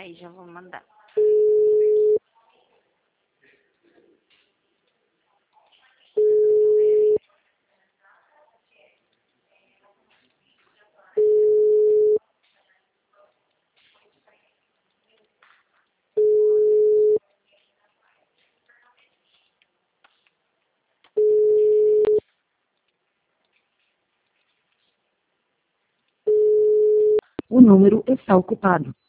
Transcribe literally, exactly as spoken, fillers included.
Peraí, já vou mandar. O número está ocupado.